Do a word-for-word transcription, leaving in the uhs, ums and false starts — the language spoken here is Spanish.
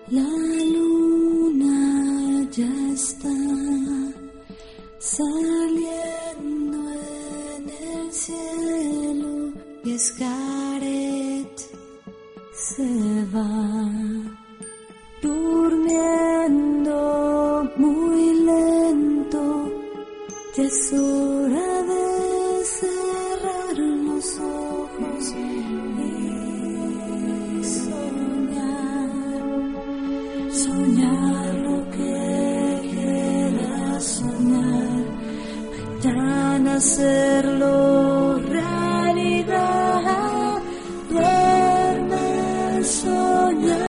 La luna ya está saliendo en el cielo y Scarlett se va durmiendo muy lento. Ya es hora de cerrar los ojos y soñar, soñar lo que quieras soñar, mañana hacerlo.